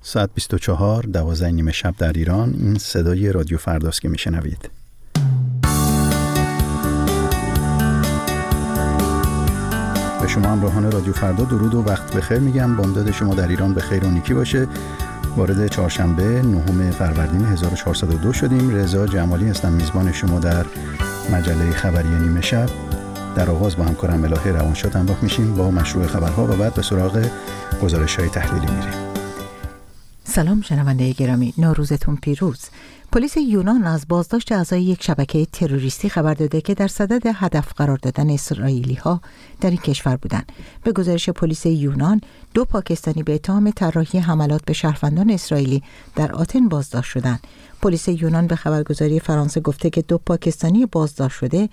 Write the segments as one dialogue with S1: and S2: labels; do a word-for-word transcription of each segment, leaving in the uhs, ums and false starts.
S1: ساعت بیست و چهار دوازده نیمه شب در ایران. این صدای رادیو فرداست که میشنوید. به شما همراهان رادیو فردا درود و وقت بخیر میگم. بامداد شما در ایران بخیر و نیکی باشه. وارد چهارشنبه نهم فروردین هزار و چهارصد و دو شدیم. رضا جمالی هستم، میزبان شما در مجله خبری نیمه شب. در آغاز با همکارم الهه روانشاد همراه میشیم با مشروع خبرها و بعد به سراغ گزارش‌های تحلیلی میریم.
S2: سلام شنونده گرامی، نوروزتون پیروز. پلیس یونان از بازداشت اعضای یک شبکه تروریستی خبر داده که در صدد هدف قرار دادن اسرائیلی‌ها در این کشور بودند. به گزارش پلیس یونان، دو پاکستانی به اتهام طراحی حملات به شهروندان اسرائیلی در آتن بازداشت شدند. پلیس یونان به خبرگزاری فرانسه گفته که دو پاکستانی بازداشت شده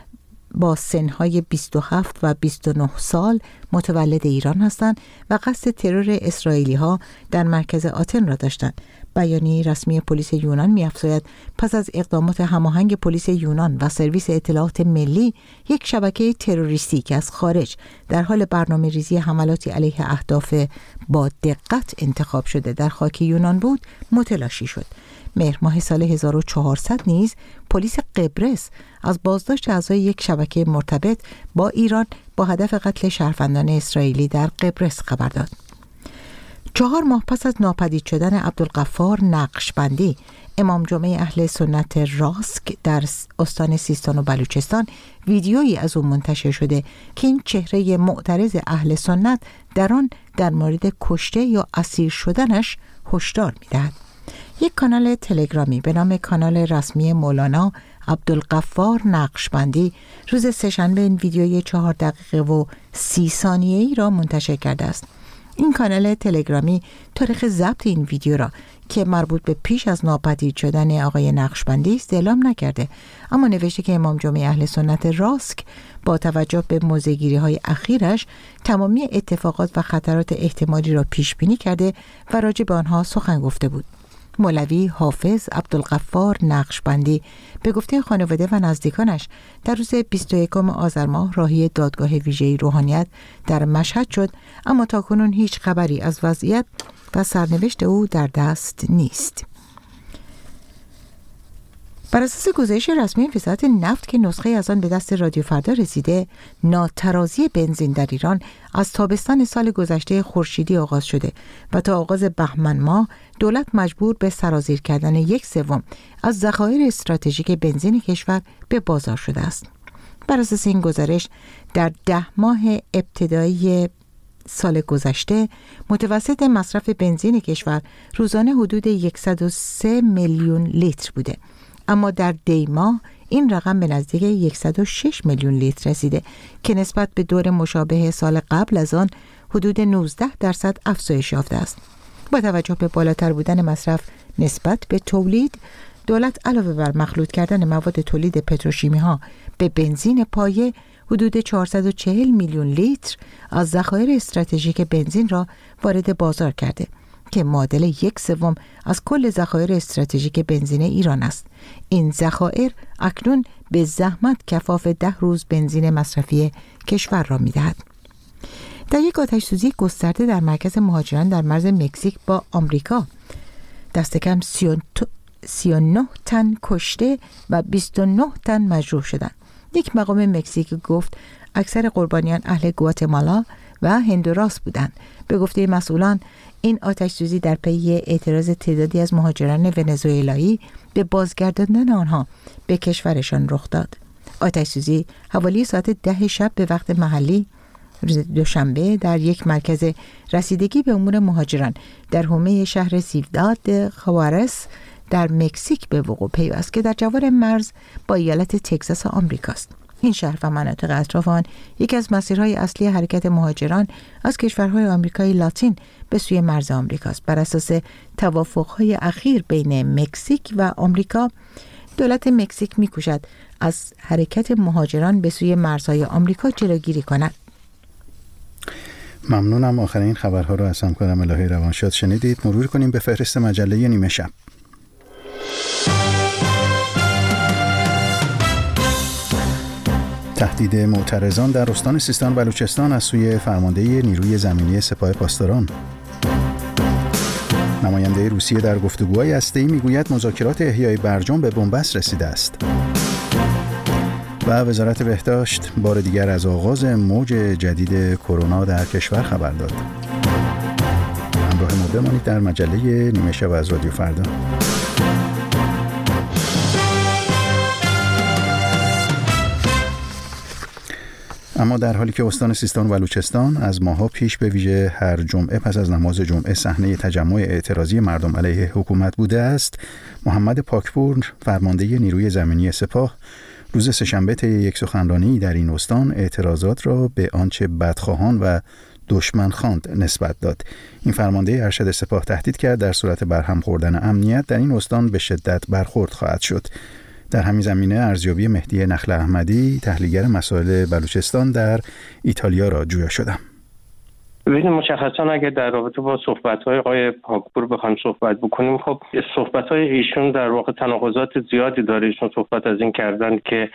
S2: با سنهای بیست و هفت و بیست و نه سال متولد ایران هستند و قصد ترور اسرائیلی ها در مرکز آتن را داشتند. بیانیه رسمی پلیس یونان می‌افزاید پس از اقدامات هماهنگ پلیس یونان و سرویس اطلاعات ملی، یک شبکه تروریستی که از خارج در حال برنامه‌ریزی حملاتی علیه اهداف با دقت انتخاب شده در خاک یونان بود، متلاشی شد. مهر ماه سال هزار و چهارصد نیز پلیس قبرس از بازداشت اعضای یک شبکه مرتبط با ایران با هدف قتل شهروندان اسرائیلی در قبرس خبر داد. چهار ماه پس از ناپدید شدن عبدالغفار نقشبندی، امام جمعه اهل سنت راسک در استان سیستان و بلوچستان، ویدیویی از او منتشر شده که این چهره معترض اهل سنت در آن در مورد کشته یا اسیر شدنش هشدار می‌دهد. یک کانال تلگرامی به نام کانال رسمی مولانا عبدالغفار نقشبندی روز سه‌شنبه این ویدیوی چهار دقیقه و سی ثانیه‌ای را منتشر کرده است. این کانال تلگرامی تاریخ ضبط این ویدیو را که مربوط به پیش از ناپدید شدن آقای نقشبندی است اعلام نکرده، اما نوشته که امام جمعه اهل سنت راسک با توجه به موضع‌گیری‌های اخیرش تمامی اتفاقات و خطرات احتمالی را پیش بینی کرده و راجع به آنها سخن گفته بود. مولوی حافظ عبدالغفار نقشبندی به گفته خانواده و نزدیکانش در روز بیست و یکم آذر ماه راهی دادگاه ویژه روحانیت در مشهد شد، اما تاکنون هیچ خبری از وضعیت و سرنوشت او در دست نیست. بر اساس گزارش رسمی وزارت نفت که نسخه از آن به دست رادیو فردا رسیده، ناترازی بنزین در ایران از تابستان سال گذشته خورشیدی آغاز شده و تا آغاز بهمن ماه دولت مجبور به سرازیر کردن یک سوم از ذخایر استراتژیک بنزین کشور به بازار شده است. بر اساس این گزارش در ده ماه ابتدایی سال گذشته متوسط مصرف بنزین کشور روزانه حدود صد و سه میلیون لیتر بوده، اما در دی ماه این رقم به نزدیک صد و شش میلیون لیتر رسیده که نسبت به دور مشابه سال قبل از آن حدود نوزده درصد افزایش یافته است. با توجه به بالاتر بودن مصرف نسبت به تولید، دولت علاوه بر مخلوط کردن مواد تولید پتروشیمی ها به بنزین پایه، حدود چهارصد و چهل میلیون لیتر از ذخایر استراتژیک بنزین را وارد بازار کرده که معادل یک سوم از کل ذخایر استراتژیک بنزین ایران است. این ذخایر اکنون به زحمت کفاف ده روز بنزین مصرفی کشور را می‌دهد. در یک آتش‌سوزی گسترده در مرکز مهاجران در مرز مکزیک با آمریکا، دست کم سی و نه تن کشته و بیست و نه تن مجروح شدند. یک مقام مکزیک گفت اکثر قربانیان اهل گواتمالا و هندوراس بودند. به گفته مسئولان، این آتش‌سوزی در پی اعتراض تعدادی از مهاجران ونزوئلایی به بازگرداندن آنها به کشورشان رخ داد. آتش‌سوزی حوالی ساعت ده شب به وقت محلی روز دوشنبه در یک مرکز رسیدگی به امور مهاجران در حومه شهر سیوداد خوارس در مکزیک به وقوع پیوست که در جوار مرز با ایالت تگزاس آمریکاست. این شهر و مناطق اطراف آن یکی از مسیرهای اصلی حرکت مهاجران از کشورهای آمریکای لاتین به سوی مرز آمریکاست. بر اساس توافقهای اخیر بین مکزیک و آمریکا، دولت مکزیک می‌کوشد از حرکت مهاجران به سوی مرزهای آمریکا جلوگیری کند.
S1: ممنونم. آخرین خبرها رو از همکارم الهه روانشاد شنیدید. مرور کنیم به فهرست مجله نیمه شب. تهدید معترضان در استان سیستان بلوچستان از سوی فرمانده نیروی زمینی سپاه پاسداران. نماینده روسیه در گفتگوهای هسته‌ای میگوید مذاکرات احیای برجام به بنبست رسیده است. و وزارت بهداشت بار دیگر از آغاز موج جدید کرونا در کشور خبر داد. همراه ما بمانید در مجله نیمه شب از رادیو فردا. اما در حالی که استان سیستان و بلوچستان از ماه‌ها پیش به ویژه هر جمعه پس از نماز جمعه صحنه تجمع اعتراضی مردم علیه حکومت بوده است، محمد پاکپور فرمانده نیروی زمینی سپاه روز سه‌شنبه طی یک سخنرانی در این استان اعتراضات را به آنچه بدخواهان و دشمن خواند نسبت داد. این فرمانده ارشد سپاه تهدید کرد در صورت برهم خوردن امنیت در این استان به شدت برخورد خواهد شد. در همین زمینه ارزیابی مهدی نخل احمدی، تحلیلگر مسائل بلوچستان در ایتالیا را جویا شدم.
S3: ببینید مشخصا اگر در رابطه با صحبت‌های آقای پاکپور بخوایم صحبت بکنیم، خب صحبت‌های ایشون در واقع تناقضات زیادی داره. ایشون صحبت از این کردن که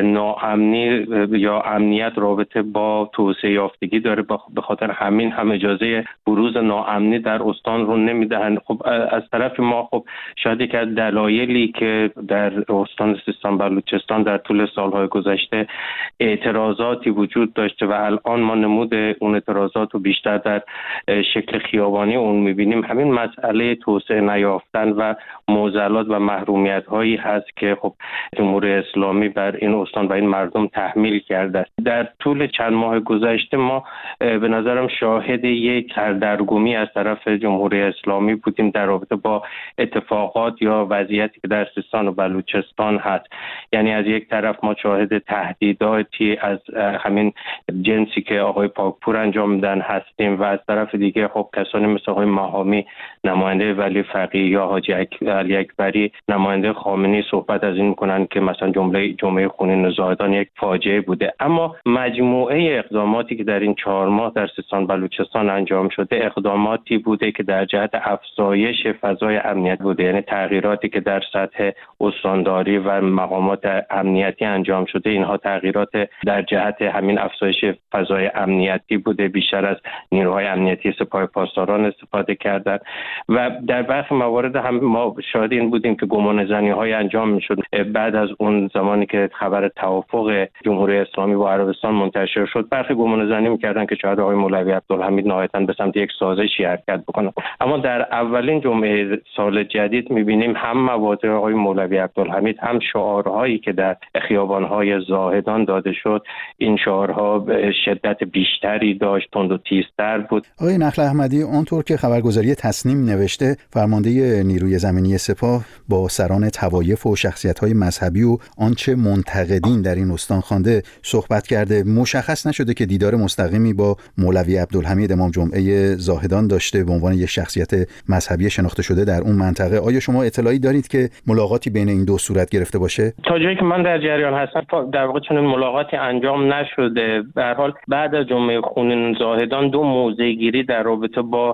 S3: ناامنی یا امنیت رابطه با توسعه یافتگی داره، به خاطر همین هم اجازه بروز ناامنی در استان رو نمیدهند. خب از طرف ما خب شاید یک از دلایلی که در استان سیستان بلوچستان در طول سال‌های گذشته اعتراضاتی وجود داشته و الان ما نمود اون اعتراضات رو بیشتر در شکل خیابانی اون میبینیم، همین مسئله توسعه نیافتن و معضلات و محرومیت هایی هست که خب جمهوری اسلامی بر این استان و این مردم تحمیل کرده است. در طول چند ماه گذشته ما به نظرم شاهد یک سردرگمی از طرف جمهوری اسلامی بودیم در رابطه با اتفاقات یا وضعیتی که در سیستان و بلوچستان هست. یعنی از یک طرف ما شاهد تهدیداتی از همین جنسی که آقای پاکپور انجام میدن هستیم و از طرف دیگه خب کسانی مثل آقای ماهامی نماینده ولی فقیه یا حاجی علی اکبری نماینده خامنه‌ای صحبت از این میکنن که مثلا جمله جمعه خونین زاهدان یک فاجعه بوده. اما مجموعه اقداماتی که در این چهار ماه در سیستان بلوچستان انجام شده اقداماتی بوده که در جهت افزایش فضای امنیت بوده، یعنی تغییراتی که در سطح استانداری و مقامات امنیتی انجام شده، اینها تغییرات در جهت همین افزایش فضای امنیتی بوده. بیشتر از نیروهای امنیتی سپاه پاسداران استفاده کردند و در برخی موارد هم ما شاهد این بودیم که گمانه‌زنی های انجام میشد. بعد از اون زمانی که خبر توافق جمهوری اسلامی با عربستان منتشر شد، برخی گمانه‌زنی میکردن که شاید آقای مولوی عبدالحمید نهایتاً به سمت یک سازشی حرکت بکنه. اما در اولین جمعه سال جدید میبینیم هم مواضع آقای مولوی عبدالحمید هم شعارهایی که در خیابان‌های زاهدان داده شد، این شعارها شدت بیشتری داشت، تند و تیزتر بود.
S1: آقای نخل احمدی، اونطور که خبرگزاری تصنیم نوشته، فرمانده نیروی زمینی سپاه با سران طوایف و شخصیت‌های مذهبی و آنچه منتقدین در این استان خوانده صحبت کرده. مشخص نشده که دیدار مستقیمی با مولوی عبدالحمید امام جمعه زاهدان داشته به عنوان یک شخصیت مذهبی شناخته شده در اون منطقه. آیا شما اطلاعی دارید که ملاقاتی بین این دو صورت گرفته باشه؟
S3: تا جایی که من در جریان هستم در واقع چنین ملاقاتی انجام نشده. به هر حال بعد از جمعه خونین زاهدان دو موضع‌گیری در رابطه با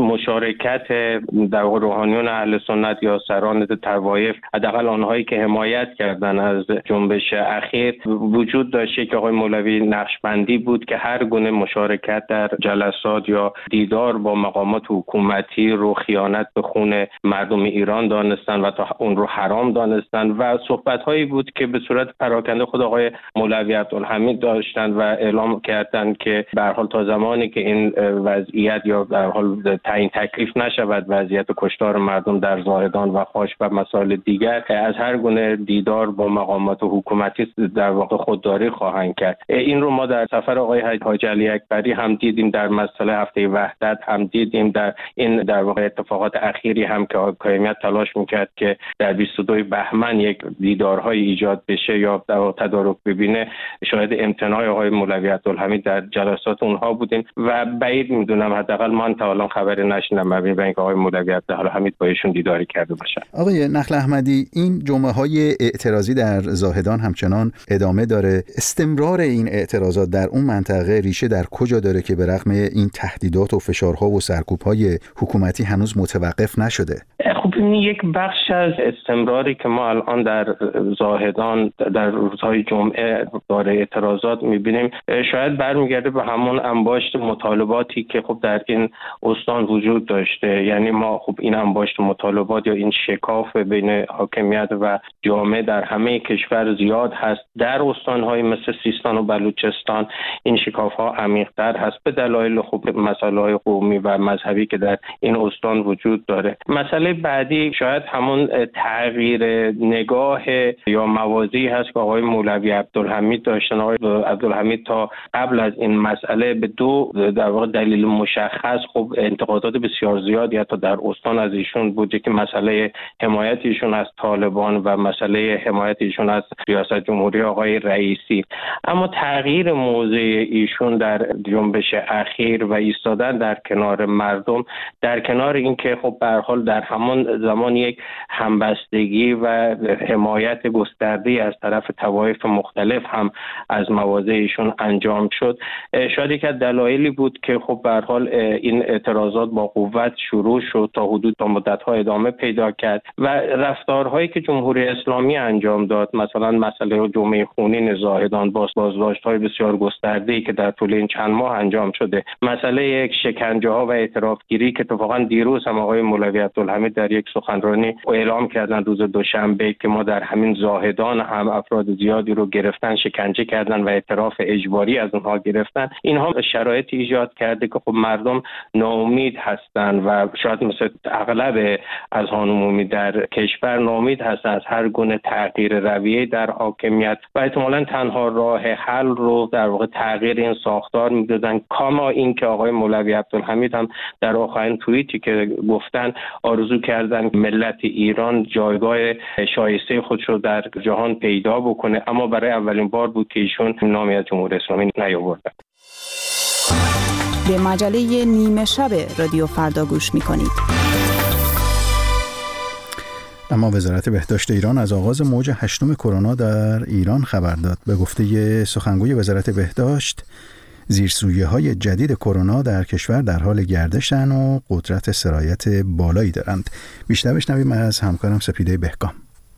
S3: مشارکت در واقع روحانیون اهل سنت یا سران طوایف، حداقل آنهایی که حمایت کردن از جنبش اخیر، وجود داشته که آقای مولوی نقشبندی بود که هر گونه مشارکت در جلسات یا دیدار با مقامات حکومتی رو خیانت به خون مردم ایران دانستن و تا اون رو حرام دانستن و صحبت‌هایی بود که به صورت پراکنده خود آقای مولوی عبدالحمید داشتن و اعلام کردند که به هر حال تا زمانی که این وضعیت یا در حال تعیین تکلیف نشود وضعیت کشتار مردم در زاهدان و خاش و مسائل دیگر، از هر گونه دیدار با مقامات حکومتی در واقع خودداری خواهند کرد. این رو ما در سفر آقای حاجی علی اکبری هم دیدیم، در مسئله هفته وحدت هم دیدیم، در این در واقع اتفاقات اخیری هم که آقای کایمیت تلاش میکرد که در بیست و دو بهمن یک دیدارهای ایجاد بشه یا در واقع تدارک ببینه، شاهد امتناع آقای مولوی عبدالحمید در جلسات اونها بودیم و بعید میدونم، حداقل من تا الان خبری نشنیدم مبنی بر اینکه آقای مولوی عبدالحمید با ایشون دیداری کرده باشه.
S1: آقای نخل احمدی، این جمعه های اعتراضی در زاهدان همچنان ادامه داره. استمرار این اعتراضات در اون منطقه ریشه در کجا داره که به رغم این تهدیدات و فشارها و سرکوب‌های حکومتی هنوز متوقف نشده؟
S3: خب این یک بخش از استمراری که ما الان در زاهدان در روزهای جمعه داره اعتراضات میبینیم شاید برمیگرده به همون انباشت مطالباتی که خب در این استان وجود داشته. یعنی ما خب این انباشت مطالبات یا این شکاف بین حاکمیت و جامعه در همه کشور زیاد هست. در استان‌های مثل سیستان و بلوچستان این شکاف‌ها عمیق‌تر هست به دلایل خب مسائل قومی و مذهبی که در این استان وجود داره. مسئله بعدی شاید همون تغییر نگاه یا موازی هست که آقای مولوی عبدالحمید داشتن. آقای عبدالحمید تا قبل از این مسئله به دو در واقع دلیل مشخص خب انتقادات بسیار زیادی حتی در استان از ایشون بوده که مسئله حمایت ایشون از طالبان و مسئله حمایت ایشون از ریاست جمهوری آقای رئیسی. اما تغییر موضع ایشون در جنبش اخیر و ایستادن در کنار مردم در کنار اینکه خب به هر حال در همون زمان یک همبستگی و حمایت گسترده از طرف طوایف مختلف هم از مواضع ایشون انجام شد، شاید یک از دلایلی بود که خب به هر حال این اعتراضات با قوت شروع شد تا حدود تا مدت‌ها ادامه پیدا کرد و رفتارهایی که جمهوری اسلامی انجام داد، مثلا مسئله جمعه خونین زاهدان، باز بازداشت‌های بسیار گسترده‌ای که در طول این چند ماه انجام شده، مسئله یک شکنجه‌ها و اعترافگیری که اتفاقا دیروز هم آقای مولوی عبدالحمید در یک سخنرانی اعلام کردن روز دوشنبه که ما در همین زاهدان هم افراد زیادی رو گرفتن، شکنجه کردن و اعتراف اجباری از اونها گرفتن. اینها شرایطی ایجاد کرده که خب مردم ناامید هستن و شاید مثل اغلب اذهان عمومی در کشور ناامید هستن از هر گونه تغییر رویه در حاکمیت و احتمالاً تنها راه حل رو در واقع تغییر این ساختار می‌دادن. کاما این که آقای مولوی عبدالحمید هم در آخرین توییتی که گفتن آرزو کردن ملت ایران جایگاه شایسته خودش رو در جهان پیدا بکنه، اما برای اولین بار بود که ایشون نامی از جمهوری اسلامی نیاوردن.
S4: به مجله نیمه شب رادیو فردا گوش می‌کنید.
S1: اما وزارت بهداشت ایران از آغاز موج هشتم کرونا در ایران خبر داد. به گفته سخنگوی وزارت بهداشت، زیرسویه‌های جدید کرونا در کشور در حال گردشن و قدرت سرایت بالایی دارند. بیشتر بشنویم از همکارم سپیده بهکام.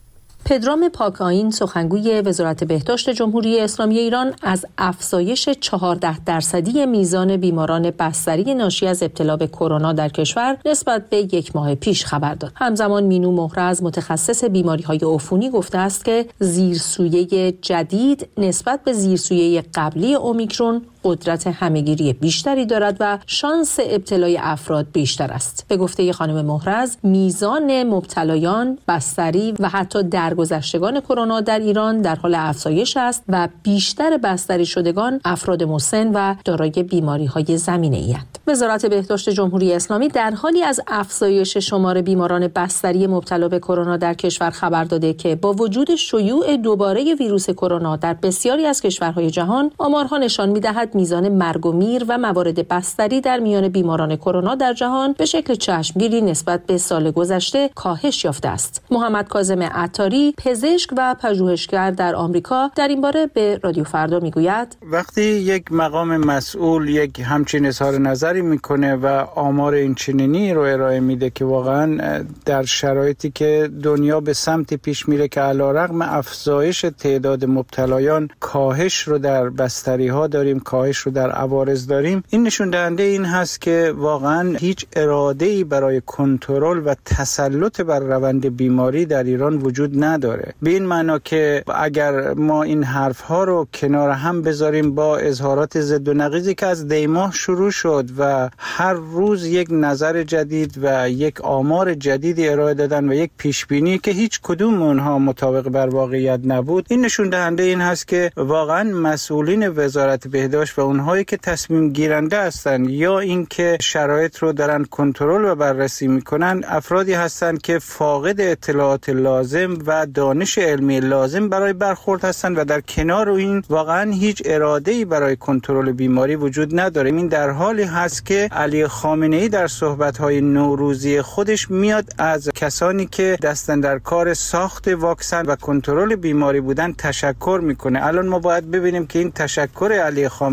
S5: پدرام پاک‌آیین سخنگوی وزارت بهداشت جمهوری اسلامی ایران از افزایش چهارده درصدی میزان بیماران بستری ناشی از ابتلا به کرونا در کشور نسبت به یک ماه پیش خبر داد. همزمان مینو مهرز متخصص بیماری‌های عفونی گفته است که زیرسویه جدید نسبت به زیرسویه قبلی اومیکرون قدرت همه‌گیری بیشتری دارد و شانس ابتلای افراد بیشتر است. به گفته خانم مهرز، میزان مبتلایان، بستری و حتی درگذشتگان کرونا در ایران در حال افزایش است و بیشتر بستری شدگان افراد مسن و دارای بیماری‌های زمینه‌ای‌اند. وزارت بهداشت جمهوری اسلامی در حالی از افزایش شمار بیماران بستری مبتلا به کرونا در کشور خبر داده که با وجود شیوع دوباره ویروس کرونا در بسیاری از کشورهای جهان، آمارها نشان می‌دهد میزان مرگ و میر و موارد بستری در میان بیماران کرونا در جهان به شکل چشمگیری نسبت به سال گذشته کاهش یافته است. محمد کاظم عطاری، پزشک و پژوهشگر در آمریکا، در این باره به رادیو فردا میگوید:
S6: وقتی یک مقام مسئول یک همچین اظهار نظری میکنه و آمار این چنینی رو ارائه میده که واقعا در شرایطی که دنیا به سمتی پیش میره که علیرغم افزایش تعداد مبتلایان کاهش رو در بستری ها داریم، کاهش رو در عوارض داریم، این نشون دهنده این هست که واقعا هیچ اراده‌ای برای کنترل و تسلط بر روند بیماری در ایران وجود نداره. به این معنا که اگر ما این حرف‌ها رو کنار هم بذاریم با اظهارات ضد و نقیضی که از دیماه شروع شد و هر روز یک نظر جدید و یک آمار جدیدی ارائه دادن و یک پیشبینی که هیچ کدوم اونها مطابق بر واقعیت نبود، این نشون دهنده این هست که واقعا مسئولین وزارت بهداشت و اونهایی که تصمیم گیرنده هستن یا اینکه شرایط رو دارن کنترل و بررسی میکنن، افرادی هستن که فاقد اطلاعات لازم و دانش علمی لازم برای برخورد هستن و در کنار این واقعا هیچ اراده‌ای برای کنترل بیماری وجود نداره. این در حالی هست که علی خامنه‌ای در صحبت‌های نوروزی خودش میاد از کسانی که دستن در کار ساخت واکسن و کنترل بیماری بودن تشکر میکنه. الان ما باید ببینیم که این تشکر علی خامنه‌ای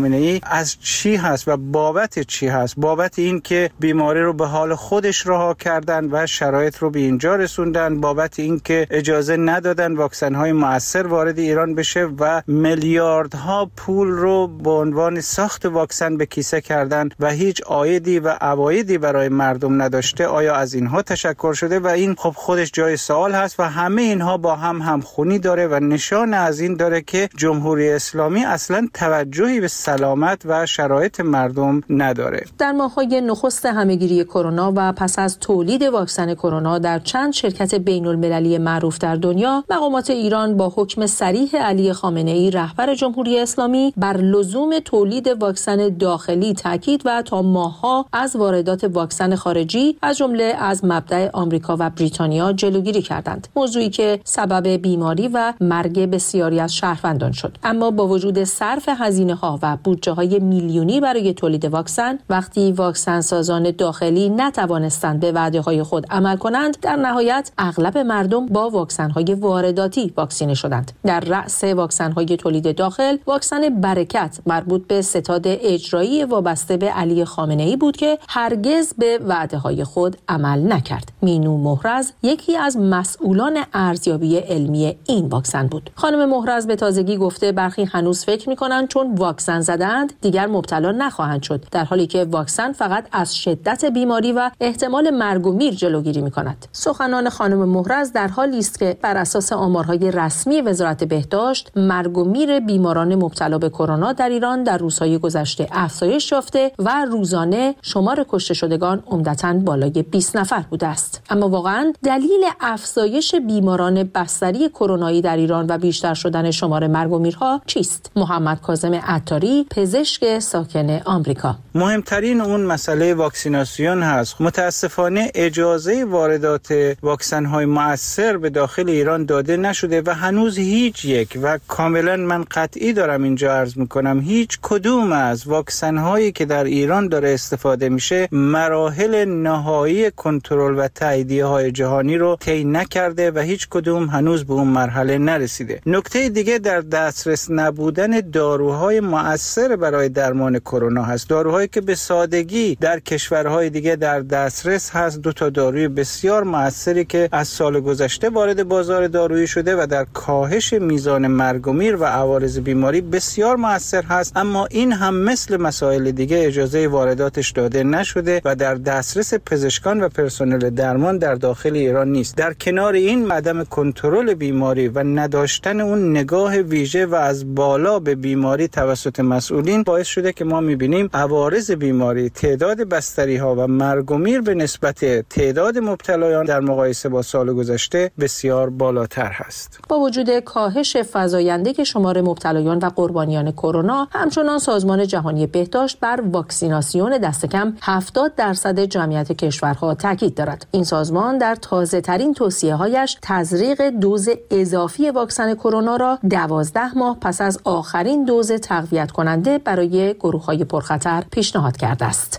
S6: خامنه‌ای از چی هست و بابت چی هست؟ بابت این که بیماری رو به حال خودش رها کردن و شرایط رو به اینجا رسوندن، بابت این که اجازه ندادن واکسن های مؤثر وارد ایران بشه و میلیاردها پول رو به عنوان ساخت واکسن به کیسه کردن و هیچ عایدی و عوایدی برای مردم نداشته. آیا از اینها تشکر شده؟ و این خب خودش جای سوال هست و همه اینها با هم همخونی داره و نشان از این داره که جمهوری اسلامی اصلا توجهی به سلامت و شرایط مردم نداره.
S5: در ماه‌های نخست همه‌گیری کرونا و پس از تولید واکسن کرونا در چند شرکت بین‌المللی معروف در دنیا، مقامات ایران با حکم صریح علی خامنه‌ای رهبر جمهوری اسلامی بر لزوم تولید واکسن داخلی تاکید و تا ماه‌ها از واردات واکسن خارجی از جمله از مبدأ آمریکا و بریتانیا جلوگیری کردند. موضوعی که سبب بیماری و مرگ بسیاری از شهروندان شد. اما با وجود صرف هزینه‌ها و بودجه‌های میلیونی برای تولید واکسن، وقتی واکسن سازان داخلی نتوانستند به وعده‌های خود عمل کنند، در نهایت اغلب مردم با واکسن‌های وارداتی واکسینه شدند. در رأس واکسن‌های تولید داخل، واکسن برکت مربوط به ستاد اجرایی وابسته به علی خامنه‌ای بود که هرگز به وعده‌های خود عمل نکرد. مینو محرز یکی از مسئولان ارزیابی علمی این واکسن بود. خانم محرز به تازگی گفته برخی هنوز فکر می‌کنند چون واکسن زدند دیگر مبتلا نخواهند شد، در حالی که واکسن فقط از شدت بیماری و احتمال مرگ و میر جلوگیری می‌کند. سخنان خانم محرز در حالی است که بر اساس آمارهای رسمی وزارت بهداشت، مرگ و میر بیماران مبتلا به کرونا در ایران در روزهای گذشته افزایش یافته و روزانه شمار کشته شدگان عمدتاً بالای بیست نفر بوده است. اما واقعاً دلیل افزایش بیماران بستری کرونایی در ایران و بیشتر شدن شمار مرگ و میرها چیست؟ محمد کاظم عطاری، پزشک ساکن آمریکا:
S6: مهمترین اون مسئله واکسیناسیون هست. متاسفانه اجازه واردات واکسن های مؤثر به داخل ایران داده نشده و هنوز هیچ یک، و کاملا من قطعی دارم اینجا عرض میکنم، هیچ کدوم از واکسن هایی که در ایران داره استفاده میشه مراحل نهایی کنترل و تاییدیه های جهانی رو طی نکرده و هیچ کدوم هنوز به اون مرحله نرسیده. نکته دیگه در دسترس نبودن داروهای مؤثر برای درمان کرونا هست. داروهایی که به سادگی در کشورهای دیگه در دسترس هست. دو تا داروی بسیار مؤثری که از سال گذشته وارد بازار دارویی شده و در کاهش میزان مرگ و میر و عوارض بیماری بسیار مؤثر هست، اما این هم مثل مسائل دیگه اجازه وارداتش داده نشده و در دسترس پزشکان و پرسنل درمان در داخل ایران نیست. در کنار این عدم کنترل بیماری و نداشتن اون نگاه ویژه و از بالا به بیماری توسط مسئولین باعث شده که ما می‌بینیم عوارض بیماری، تعداد بستری ها و مرگ و میر به نسبت تعداد مبتلایان در مقایسه با سال گذشته بسیار بالاتر هست.
S5: با وجود کاهش فزاینده شمار مبتلایان و قربانیان کرونا، همچنان سازمان جهانی بهداشت بر واکسیناسیون دست کم هفتاد درصد جمعیت کشورها تاکید دارد. این سازمان در تازه‌ترین توصیه‌هایش تزریق دوز اضافی واکسن کرونا را دوازده ماه پس از آخرین دوز تقویت کننده برای گروه‌های پرخطر پیشنهاد کرده است.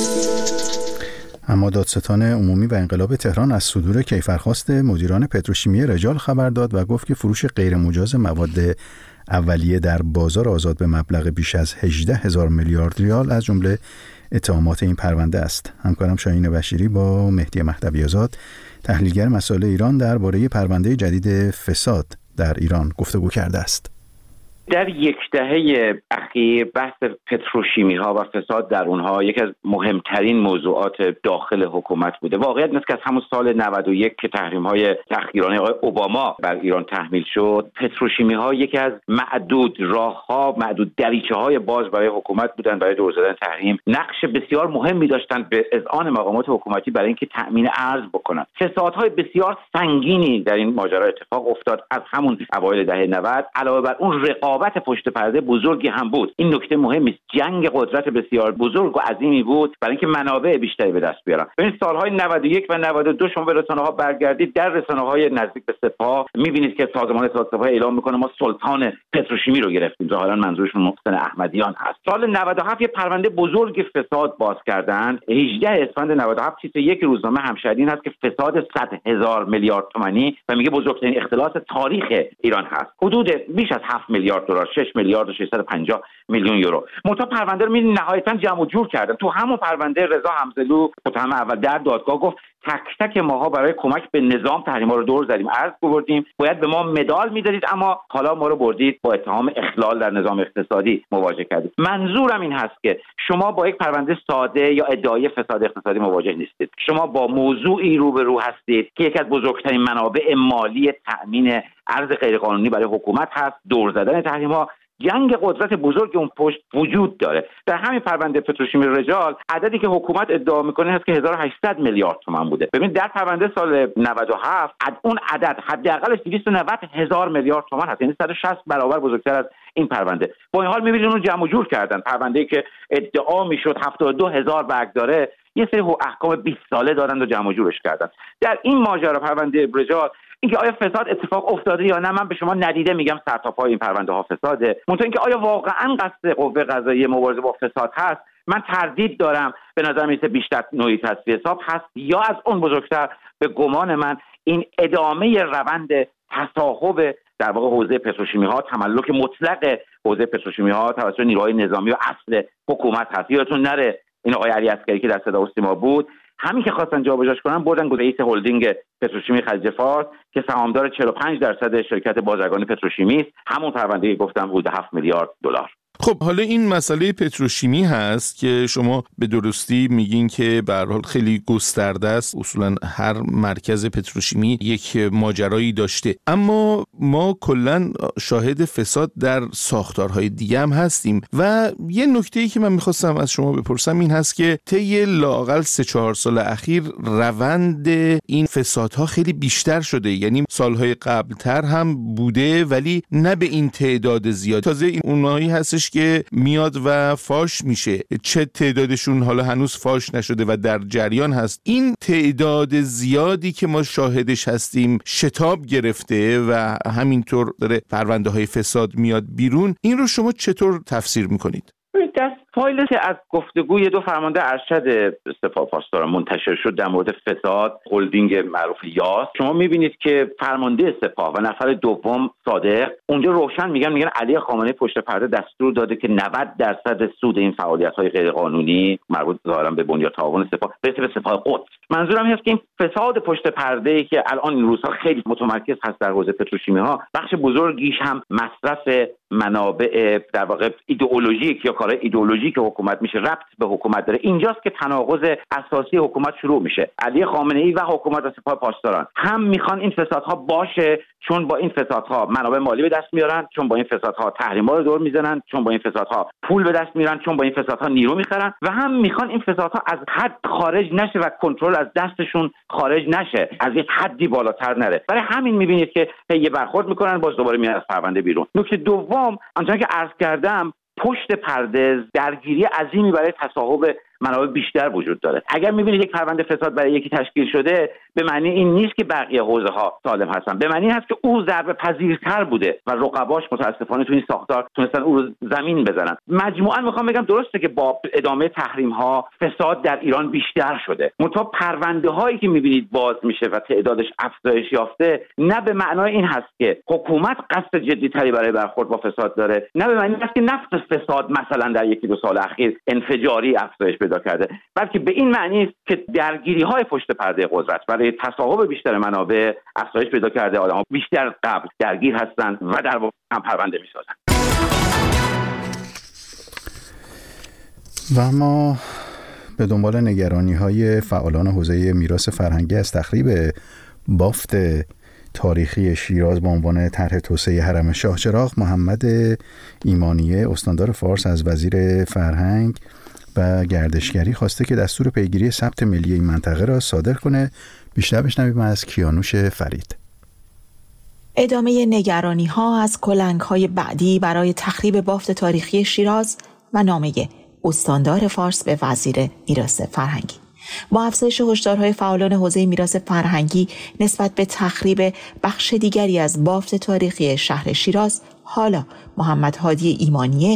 S1: اما دادستان عمومی و انقلاب تهران از صدور کیفرخواست مدیران پتروشیمی رجال خبر داد و گفت که فروش غیر مجاز مواد اولیه در بازار آزاد به مبلغ بیش از هجده هزار میلیارد ریال از جمله اتهامات این پرونده است. همکارم شاهین بشیری با مهدی مهدوی آزاد، تحلیلگر مسائل ایران، درباره پرونده جدید فساد در ایران گفتگو کرده است.
S7: در یک دهه اخیر بحث پتروشیمی ها و فساد در اونها یکی از مهمترین موضوعات داخل حکومت بوده. واقعیت نیست که از همون سال نود و یک که تحریم های تحقیرانه آقای اوباما بر ایران تحمیل شد، پتروشیمی ها یکی از معدود راه ها، معدود دریچه های باز برای حکومت بودن برای دور زدن تحریم. نقش بسیار مهمی داشتند به اذعان مقامات حکومتی برای اینکه تأمین ارز بکنند. فسادهای بسیار سنگینی در این ماجرا اتفاق افتاد از همون اوایل دهه نود. علاوه بر اون رقابت پشت پرده بزرگی هم بود. این نکته مهمی است. جنگ قدرت بسیار بزرگ و عظیمی بود برای اینکه منابع بیشتری به دست بیارن. ببین سالهای نود و یک و نود و دو شما به رسانه‌ها برگردید، در رسانه‌های نزدیک به سپاه می‌بینید که سازمان اطلاعات سپاه اعلام می‌کنه ما سلطان پتروشیمی رو گرفتیم. ظاهراً منظورشون محسن احمدیان هست. سال نود و هفت یه پرونده بزرگ فساد باز کردن. هجدهم اسفند نود و هفت چیز یک روزنامه همشهری هست که فساد صد هزار میلیارد تومانی و میگه بزرگترین اختلاس تاریخ ایران هست. حدود بیش از هفت میلیارد دلار، شش میلیارد و ششصد و پنجاه میلیون یورو. منتها پرونده رو می نهایتا جمع و جور کردن. تو همون پرونده رضا حمزلو متهم اول در دادگاه گفت تک تک ماها برای کمک به نظام تحریم‌ها رو دور زدیم، عرض بردیم، باید به ما مدال میدادید، اما حالا ما رو بردید با اتهام اخلال در نظام اقتصادی مواجه کردید. منظورم این هست که شما با یک پرونده ساده یا ادعای فساد اقتصادی مواجه نیستید. شما با موضوعی روبرو هستید که یکی از بزرگترین منابع مالی تأمین ارز غیرقانونی برای حکومت هست. دور زدن تحریم‌ها، جنگ قدرت بزرگ اون پشت وجود داره. در همین پرونده پتروشیمی رجال عددی که حکومت ادعا میکنه هست که هزار و هشتصد میلیارد تومان بوده. ببین در پرونده سال نود و هفت اون عدد حداقلش دویست و نود هزار میلیارد تومان هست، یعنی صد و شصت برابر بزرگتر از این پرونده. با این حال میبینید اون جمع و جور کردن. پرونده‌ای که ادعا میشد هفتاد و دو هزار برگ داره، یه سری احکام بیست ساله دادن و جمع و جورش کردن. در این ماجرا پرونده رجال، اینکه آیا فساد اتفاق افتاده یا نه، من به شما ندیده میگم سرتاپای این پرونده ها فساده. منتها اینکه آیا واقعا قصد قوه قضاییه مبارزه با فساد هست، من تردید دارم. به نظر میاد بیشتر نوعی تصفیه حساب هست، یا از اون بزرگتر به گمان من این ادامه روند تصاحب در واقع حوزه پتروشیمی ها، تملک مطلق حوزه پتروشیمی ها توسط نیروهای نظامی و اصل حکومت هست. یادتون نره این آقای علی عسکری که در صدا و سیما بود، همین که خواستن جابجاش کنن بردن رئیس هلدینگ پتروشیمی خلیج فارس که سهامدار چهل و پنج درصد شرکت بازرگانی پتروشیمی است، همون پرونده‌ای گفتم حدود هفت میلیارد دلار.
S8: خب حالا این مسئله پتروشیمی هست که شما به درستی میگین که به هر حال خیلی گسترده است، اصولا هر مرکز پتروشیمی یک ماجرایی داشته، اما ما کلا شاهد فساد در ساختارهای دیگه هم هستیم. و یه نکته‌ای که من میخواستم از شما بپرسم این هست که طی لااقل سه چهار سال اخیر روند این فسادها خیلی بیشتر شده، یعنی سالهای قبلتر هم بوده ولی نه به این تعداد زیاد. تازه این اونایی هستش که میاد و فاش میشه، چه تعدادشون حالا هنوز فاش نشده و در جریان هست. این تعداد زیادی که ما شاهدش هستیم شتاب گرفته و همینطور داره پرونده های فساد میاد بیرون، این رو شما چطور تفسیر میکنید؟
S7: در فایلی که از گفتگوی دو فرمانده ارشد سپاه پاسداران منتشر شد در مورد فساد هلدینگ معروف یاس، شما میبینید که فرمانده سپاه و نفر دوم صادق اونجا روشن میگن میگن علی خامنه‌ای پشت پرده دستور داده که نود درصد سود این فعالیت‌های غیرقانونی مربوط ظاهراً به بنیاد تعاون سپاه برسه به سپاه قدس. منظورم این است که این فساد پشت پرده‌ای که الان این روزها خیلی متمرکز هست در حوزه پتروشیمی‌ها، بخش بزرگیش هم مصرف منابع در واقع ایدئولوژیک یا کارهای ایدئولوژیک حکومت میشه، ربط به حکومت داره. اینجاست که تناقض اساسی حکومت شروع میشه. علی خامنه‌ای و حکومت و سپاه پاسداران هم میخوان این فسادها باشه، چون با این فسادها منابع مالی به دست میارن، چون با این فسادها تحریم‌ها رو دور میزنن، چون با این فسادها پول به دست میارن، چون با این فسادها نیرو میخرن، و هم میخوان این فسادها از حد خارج نشه و کنترل از دستشون خارج نشه، از یک حدی بالاتر نره. برای همین میبینید که یه برخورد میکنن، باز دوباره میاد از پرونده بیرون. نکته دوم، آنچنان که عرض کردم، پشت پرده درگیری عظیمی برای تصاحب منابع بیشتر وجود داره. اگر میبینید یک پرونده فساد برای یکی تشکیل شده، به معنی این نیست که بقیه حوزه ها سالم هستن، به معنی هست که او ضربه پذیرتر بوده و رقباش متاسفانه تو این ساختار تونستن او رو زمین بزنن. مجموعاً میخوام بگم درسته که با ادامه تحریم ها فساد در ایران بیشتر شده، منتها پرونده هایی که میبینید باز میشه و تعدادش افزایش یافته، نه به معنای این هست که حکومت قصد جدی تری برای برخورد با فساد داره، نه به معنی هست که نفس فساد مثلا در یکی دو سال اخیر انفجاری افزایش پیدا کرده، بلکه به این معنی است که درگیری های پشت پرده قدرت برای تصاحب بیشتر منابع افزایش پیدا کرده. آدم‌ها بیشتر قبل درگیر هستند و در واقع هم پرونده می‌سازند.
S1: و ما به دنبال نگرانی‌های فعالان حوزه میراث فرهنگی از تخریب بافت تاریخی شیراز به عنوان طرح توسعه حرم شاهچراغ، محمد ایمانیه استاندار فارس از وزیر فرهنگ و گردشگری خواسته که دستور پیگیری ثبت ملی این منطقه را صادر کنه. بیشتر بشنویم از کیانوش فرید.
S9: ادامه نگرانی ها از کلنگ های بعدی برای تخریب بافت تاریخی شیراز و نامه استاندار فارس به وزیر میراث فرهنگی. با افزایش هشدارهای فعالان حوزه میراث فرهنگی نسبت به تخریب بخش دیگری از بافت تاریخی شهر شیراز، حالا محمد هادی ایمانیه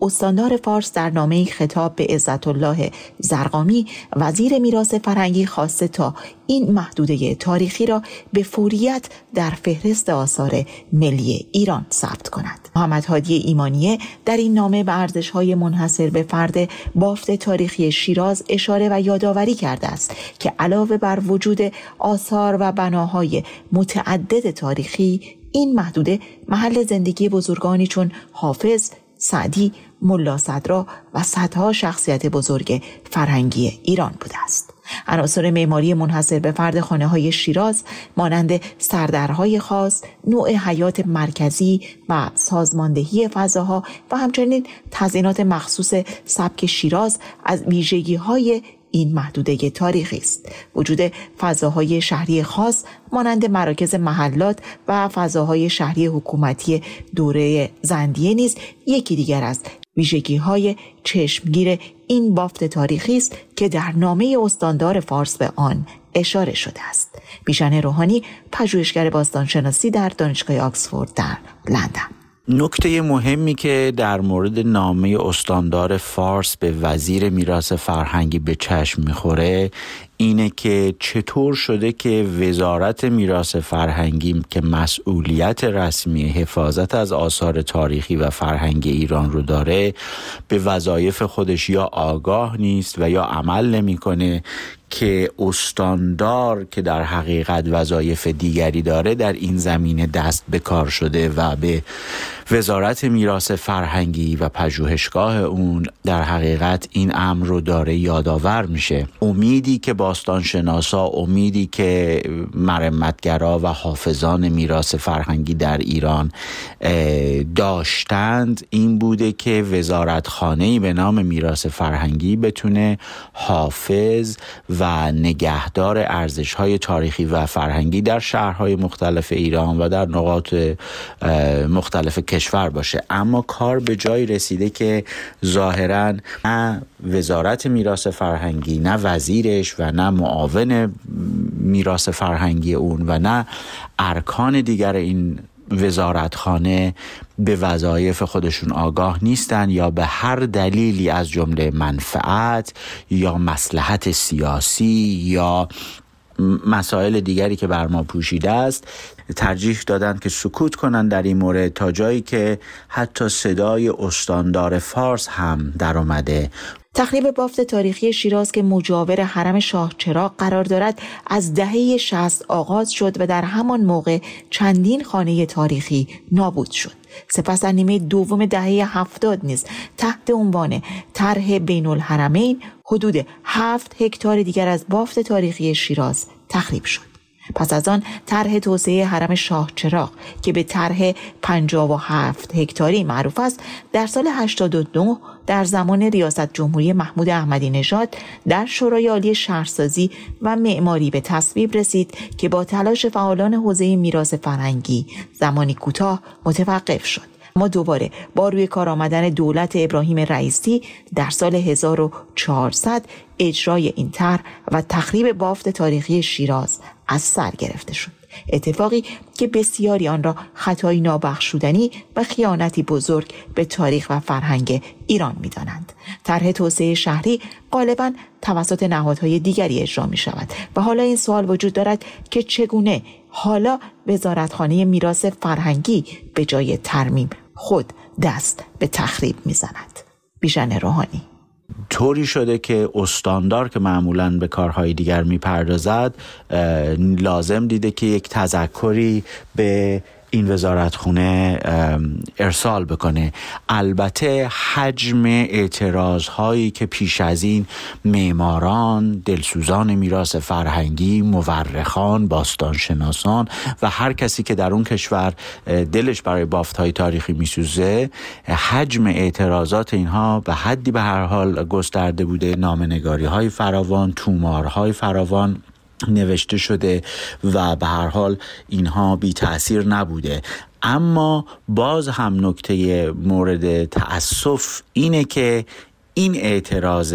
S9: استاندار فارس در نامه‌ای خطاب به عزت الله زرقامی وزیر میراث فرهنگی خواسته تا این محدوده تاریخی را به فوریت در فهرست آثار ملی ایران ثبت کند. محمد هادی ایمانیه در این نامه به ارزش‌های منحصر به فرد بافت تاریخی شیراز اشاره و یادآوری کرده است که علاوه بر وجود آثار و بناهای متعدد تاریخی، این محدوده محل زندگی بزرگانی چون حافظ، سعدی، ملا صدرا و صدها شخصیت بزرگ فرهنگی ایران بوده است. عناصر معماری منحصر به فرد خانه‌های شیراز مانند سردرهای خاص، نوع حیات مرکزی و سازماندهی فضاها و همچنین تزیینات مخصوص سبک شیراز از ویژگی‌های این محدوده تاریخی است. وجود فضاهای شهری خاص مانند مراکز محلات و فضاهای شهری حکومتی دوره زندیه نیز یکی دیگر از ویژگی‌های چشمگیر این بافت تاریخی است که در نامه استاندار فارس به آن اشاره شده است. بیژن روحانی، پژوهشگر باستانشناسی در دانشگاه آکسفورد در لندن.
S10: نکته مهمی که در مورد نامه استاندار فارس به وزیر میراث فرهنگی به چشم میخوره اینه که چطور شده که وزارت میراث فرهنگی که مسئولیت رسمی حفاظت از آثار تاریخی و فرهنگی ایران رو داره به وظایف خودش یا آگاه نیست و یا عمل نمیکنه که استاندار که در حقیقت وظایف دیگری داره در این زمینه دست به کار شده و به وزارت میراث فرهنگی و پژوهشگاه اون در حقیقت این امر رو داره یادآور میشه. امیدی که باستانشناسا، امیدی که مرمتگرا و حافظان میراث فرهنگی در ایران داشتند این بوده که وزارتخانه‌ای به نام میراث فرهنگی بتونه حافظ و نگهدار ارزش‌های تاریخی و فرهنگی در شهرهای مختلف ایران و در نقاط مختلف کشور باشه. اما کار به جایی رسیده که ظاهراً نه وزارت میراث فرهنگی، نه وزیرش و نه معاون میراث فرهنگی اون و نه ارکان دیگر این وزارتخانه به وظایف خودشون آگاه نیستن یا به هر دلیلی از جمله منفعت یا مصلحت سیاسی یا مسائل دیگری که بر ما پوشیده است ترجیح دادن که سکوت کنن در این مورد، تا جایی که حتی صدای استاندار فارس هم در اومده.
S9: تخریب بافت تاریخی شیراز که مجاور حرم شاه چراغ قرار دارد از دهه شصت آغاز شد و در همان موقع چندین خانه تاریخی نابود شد. سپس در نیمه دوم دهه هفتاد نیز تحت عنوان طرح بین الحرمین حدود هفت هکتار دیگر از بافت تاریخی شیراز تخریب شد. پس از آن طرح توسعه حرم شاه چراغ که به طرح پنجاه و هفت هکتاری معروف است در سال هشتاد و نه در زمان ریاست جمهوری محمود احمدی نژاد در شورای عالی شهرسازی و معماری به تصویب رسید که با تلاش فعالان حوزه میراث فرهنگی زمانی کوتاه متوقف شد. ما دوباره با روی کار آمدن دولت ابراهیم رئیسی در سال هزار و چهارصد اجرای این طرح و تخریب بافت تاریخی شیراز از سر گرفته شد. اتفاقی که بسیاری آن را خطایی نابخشودنی و خیانتی بزرگ به تاریخ و فرهنگ ایران می‌دانند. طرح توسعه شهری غالباً توسط نهادهای دیگری اجرا می‌شود و حالا این سوال وجود دارد که چگونه حالا وزارتخانه میراث فرهنگی به جای ترمیم خود دست به تخریب می‌زند. بیژن روحانی.
S10: طوری شده که استاندار که معمولاً به کارهای دیگر میپردازد لازم دیده که یک تذکری به این وزارتخونه ارسال بکنه. البته حجم اعتراض هایی که پیش از این معماران، دلسوزان میراث فرهنگی، مورخان، باستانشناسان و هر کسی که در اون کشور دلش برای بافت های تاریخی میسوزه، حجم اعتراضات اینها به حدی به هر حال گسترده بوده، نامه‌نگاری های فراوان، تومارهای فراوان نوشته شده و به هر حال اینها بی تأثیر نبوده. اما باز هم نکته مورد تأسف اینه که این اعتراض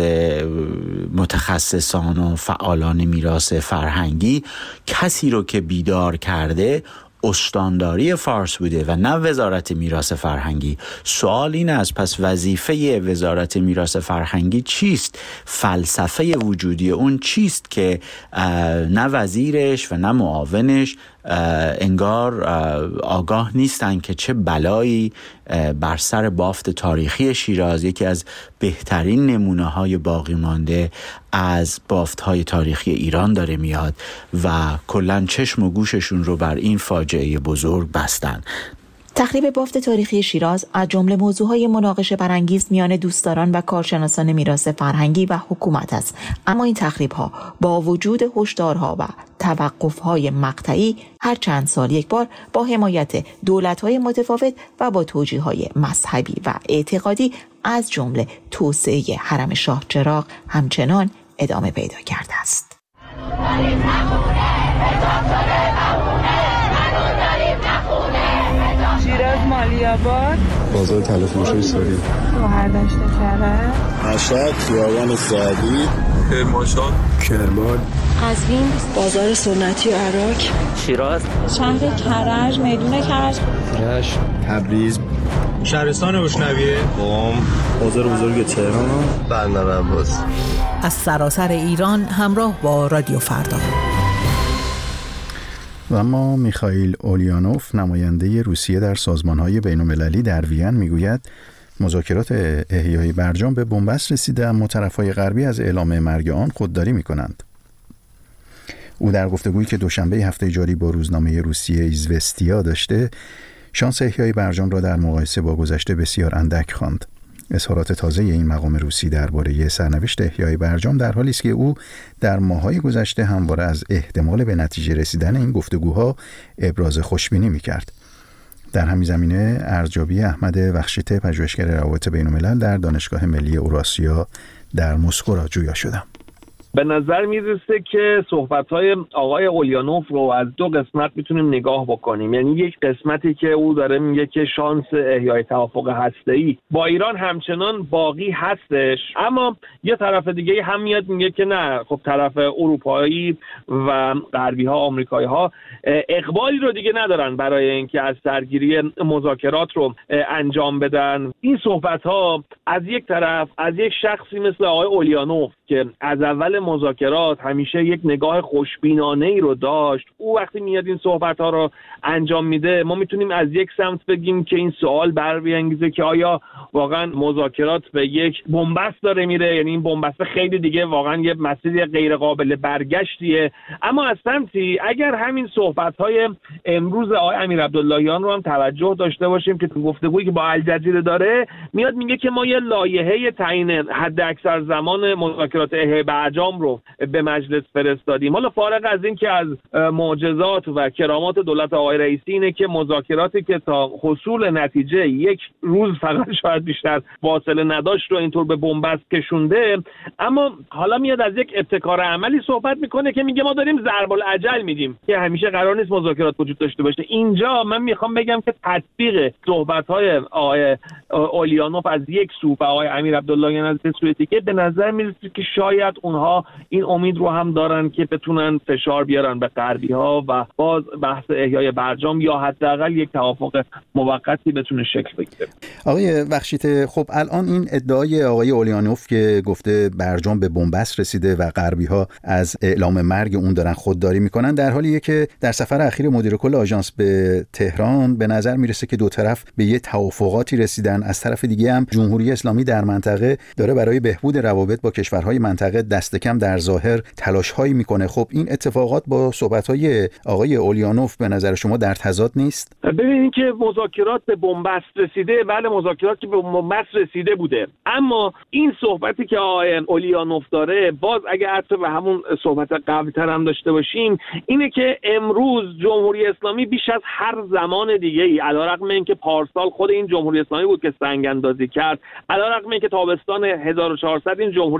S10: متخصصان و فعالان میراث فرهنگی کسی رو که بیدار کرده استانداری فارس بوده و نه وزارت میراث فرهنگی. سوال این است پس وظیفه وزارت میراث فرهنگی چیست؟ فلسفه وجودی اون چیست که نه وزیرش و نه معاونش انگار آگاه نیستن که چه بلایی بر سر بافت تاریخی شیراز، یکی از بهترین نمونه های باقی مانده از بافت های تاریخی ایران داره میاد و کلن چشم و گوششون رو بر این فاجعه بزرگ بستن.
S9: تخریب بافت تاریخی شیراز از جمله موضوعهای مناقشه برانگیز میان دوستداران و کارشناسان میراث فرهنگی و حکومت است. اما این تخریب‌ها با وجود هشدارها و توقف‌های مقطعی هر چند سال یک بار با حمایت دولت‌های متفاوت و با توجیه‌های مذهبی و اعتقادی از جمله توسعه حرم شاه چراغ همچنان ادامه پیدا کرده است.
S11: شیراز مالی‌آباد،
S12: بازار تلفروشی ساری،
S11: گوهردشت کرج،
S12: مشهد، خیابان سعدی، کرمانشاه، کرمان،
S11: قزوین، بازار سنتی عراق،
S13: شیراز،
S11: شهر کرج، میدون کرج،
S12: رشت، تبریز،
S14: شهرستان اشنویه،
S12: قم، بازار بزرگ تهران، بندر عباس.
S15: از سراسر ایران همراه با رادیو فردا.
S1: و اما میخائیل اولیانوف نماینده روسیه در سازمان‌های بین‌المللی در وین میگوید مذاکرات احیای برجام به بنبست رسیده، اما طرف‌های غربی از اعلام مرگ آن خودداری می‌کنند. او در گفتگویی که دوشنبه هفته جاری با روزنامه روسیه ایزوستیا داشته، شانس احیای برجام را در مقایسه با گذشته بسیار اندک خواند. اظهارات تازه این مقام روسی درباره سرنوشت احیای برجام در حالی است که او در ماه‌های گذشته همواره از احتمال به نتیجه رسیدن این گفتگوها ابراز خوشبینی می‌کرد. در همین زمینه ارزیابی احمد وخشیته، پژوهشگر روابط بین‌الملل در دانشگاه ملی اوراسیا در مسکو را جویا شدم.
S16: به نظر میرسه که صحبت‌های آقای اولیانوف رو از دو قسمت میتونیم نگاه بکنیم. یعنی یک قسمتی که او داره میگه که شانس احیای توافق هسته‌ای با ایران همچنان باقی هستش، اما یه طرف دیگه هم میاد میگه که نه، خب طرف اروپایی و غربی‌ها، آمریکایی‌ها اقبالی رو دیگه ندارن برای اینکه از سرگیری مذاکرات رو انجام بدن. این صحبت‌ها از یک طرف از یک شخصی مثل آقای اولیانوف که از اول مذاکرات همیشه یک نگاه خوشبینانه‌ای رو داشت، او وقتی میاد این صحبت‌ها رو انجام میده، ما میتونیم از یک سمت بگیم که این سوال بر بیانگیزه که آیا واقعا مذاکرات به یک بنبست داره میره، یعنی این بنبست خیلی دیگه واقعا یه مسیر غیر قابل برگشتیه. اما از سمتی اگر همین صحبت‌های امروز آقای امیر عبداللهیان رو هم توجه داشته باشیم که گفتگویی که با الجزیره داره، میاد میگه که ما یه لایحه تعیین حداکثر زمان مذاکرات احیای برجام رو به مجلس فرستادیم. حالا فارغ از این که از معجزات و کرامات دولت آقای رئیسی اینه که مذاکراتی که تا حصول نتیجه یک روز فقط شاید بیشتر فاصله نداشت رو اینطور به بنبست کشونده، اما حالا میاد از یک ابتکار عملی صحبت میکنه که میگه ما داریم ضرب العجل میدیم که همیشه قرار نیست مذاکرات وجود داشته باشه. اینجا من میخوام بگم که تطبیق صحبت‌های آقای اولیانوف از یک سو و آقای امیر عبداللهیان از سوی دیگه به نظر میرسه که شاید اونها این امید رو هم دارن که بتونن فشار بیارن به غربی‌ها و باز بحث احیای برجام یا حداقل یک توافق موقتی بتونه شکل بگیره.
S1: آقای بخشیته، خب الان این ادعای آقای اولیانوف که گفته برجام به بنبست رسیده و غربی‌ها از اعلام مرگ اون دارن خودداری میکنن، در حالیه که در سفر اخیر مدیر کل آژانس به تهران به نظر میرسه که دو طرف به یه توافقاتی رسیدن. از طرف دیگه هم جمهوری اسلامی در منطقه داره برای بهبود روابط با کشورهای منطقه دست کم در ظاهر تلاش‌هایی میکنه. خب این اتفاقات با صحبت‌های آقای اولیانوف به نظر شما در تضاد نیست؟
S16: ببینید که مذاکرات به بنبست رسیده، بله مذاکرات که به بنبست رسیده بوده، اما این صحبتی که آقای اولیانوف داره، باز اگه حتی به همون صحبت قبل‌تر هم داشته باشیم، اینه که امروز جمهوری اسلامی بیش از هر زمان دیگه‌ای، علیرغم اینکه پارسال خود این جمهوری اسلامی بود که سنگ اندازی کرد، علیرغم اینکه تابستان هزار و چهارصد این جمهوری اسلامی بود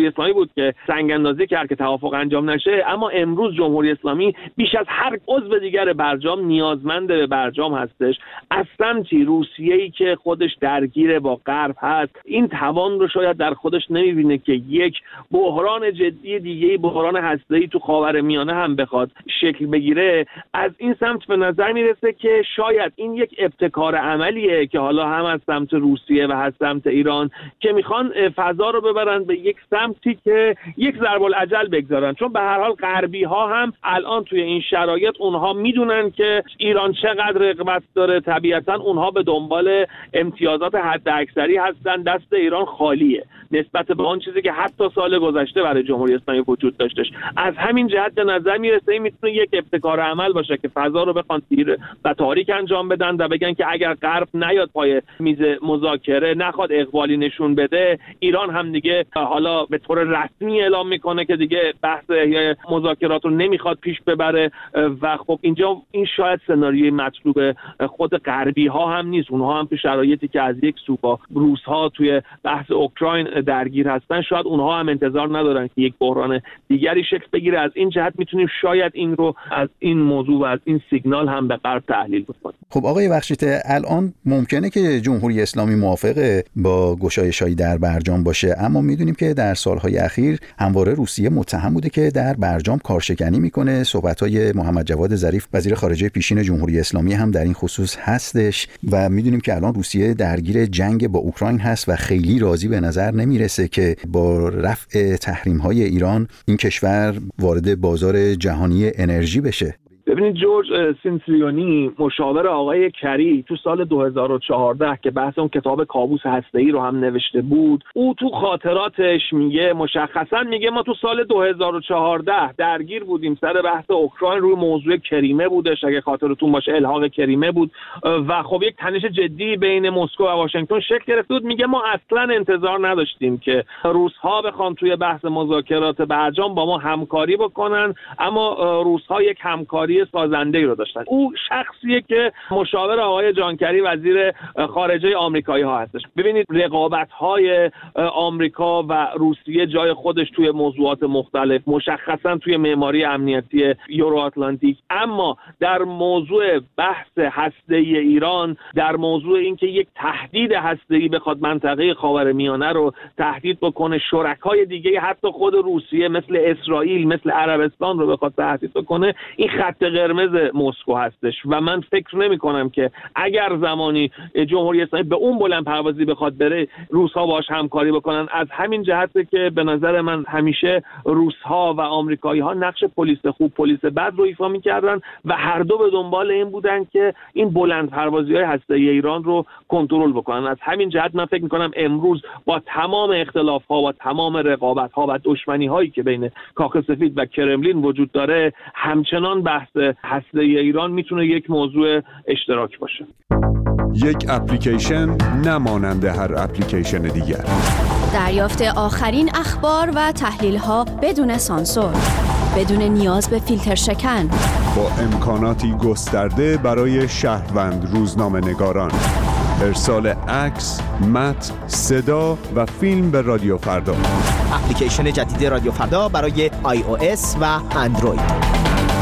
S16: بود که سنگ اندازی کرد که توافق انجام نشه، اما امروز جمهوری اسلامی بیش از هر عضو دیگر برجام نیازمند به برجام هستش. از سمتی روسیه‌ای که خودش درگیر با غرب هست، این توان رو شاید در خودش نمی‌بینه که یک بحران جدی دیگه، بحران هسته‌ای تو خاورمیانه هم بخواد شکل بگیره. از این سمت به نظر میرسه که شاید این یک ابتکار عملیه که حالا هم از سمت روسیه و از سمت ایران که میخوان فضا رو ببرن به یک سمتی که یک ضرب العجل بگذارن، چون به هر حال غربی ها هم الان توی این شرایط اونها میدونن که ایران چقدر رقابت داره، طبیعتا اونها به دنبال امتیازات حد اکثری هستن، دست ایران خالیه نسبت به آن چیزی که حتی سال گذشته برای جمهوری اسلامی وجود داشتش. از همین جهت به نظر میرسه این میتونه یک ابتکار عمل باشه که فضا رو بخوان تیر و تاریک انجام بدن و بگن که اگر غرب نیاد پای میز مذاکره، نخواد اقبالی نشون بده، ایران هم دیگه حالا به طور رسمی اعلام میکنه که دیگه بحث احیای مذاکرات رو نمیخواد پیش ببره و خب اینجا این شاید سناریوی مطلوب خود غربی ها هم نیست. اونها هم تو شرایطی که از یک سو با روس ها توی بحث اوکراین درگیر هستن، شاید اونها هم انتظار ندارن که یک بحران دیگری شکل بگیره. از این جهت میتونیم شاید این رو از این موضوع و از این سیگنال هم به غرب تحلیل بکنیم.
S1: خب آقای بخشیده، الان ممکنه که جمهوری اسلامی موافق با گشایش‌های در برجام باشه، اما میدونیم که در سالهای اخیر همواره روسیه متهم بوده که در برجام کارشکنی میکنه. صحبت‌های محمد جواد ظریف وزیر خارجه پیشین جمهوری اسلامی هم در این خصوص هستش و میدونیم که الان روسیه درگیر جنگ با اوکراین هست و خیلی راضی به نظر نمیرسه که با رفع تحریم‌های ایران این کشور وارد بازار جهانی انرژی بشه.
S16: ببینید جورج سینسیلیونی مشاور آقای کری تو سال دو هزار و چهارده که بحث اون کتاب کابوس هسته‌ای رو هم نوشته بود، او تو خاطراتش میگه مشخصا میگه ما تو سال دو هزار و چهارده درگیر بودیم سر بحث اوکراین، روی موضوع کریمه بودش اگه خاطرتون باشه، الحاق کریمه بود و خب یک تنش جدی بین مسکو و واشنگتن شکل گرفت بود. میگه ما اصلا انتظار نداشتیم که روس‌ها بخوان توی بحث مذاکرات برجام با ما همکاری بکنن، اما روس‌ها یک همکاری سازنده‌ای رو داشتن. او شخصیه که مشاور آقای جانکری وزیر خارجه آمریکایی ها هستش. ببینید رقابت‌های آمریکا و روسیه جای خودش توی موضوعات مختلف، مشخصا توی معماری امنیتی یورو آتلانتیک، اما در موضوع بحث هسته‌ای ایران، در موضوع اینکه یک تهدید هسته‌ای بخواد منطقه خاورمیانه رو تهدید بکنه، شرکای دیگه حتی خود روسیه مثل اسرائیل، مثل عربستان رو بخواد تهدید بکنه، این خط قرمز مسکو هستش و من فکر نمی کنم که اگر زمانی جمهوری اسلامی به اون بلند پروازی بخواد بره روس‌ها باش همکاری بکنن. از همین جهته که به نظر من همیشه روس‌ها و آمریکایی‌ها نقش پلیس خوب پلیس بد رو ایفا می‌کردن و هر دو به دنبال این بودن که این بلند پروازی‌های هسته‌ای ایران رو کنترل بکنن. از همین جهت من فکر می‌کنم امروز با تمام اختلاف‌ها و تمام رقابت‌ها و دشمنی‌هایی که بین کاخ سفید و کرملین وجود داره، همچنان بحث هسته‌ای ایران میتونه یک موضوع اشتراک باشه.
S13: یک اپلیکیشن نمانند هر اپلیکیشن دیگر.
S17: دریافت آخرین اخبار و تحلیل‌ها بدون سانسور، بدون نیاز به فیلتر شکن،
S13: با امکاناتی گسترده برای شهروند روزنامه‌نگاران. ارسال عکس، متن، صدا و فیلم به رادیو فردا.
S18: اپلیکیشن جدید رادیو فردا برای آی او اس و اندروید.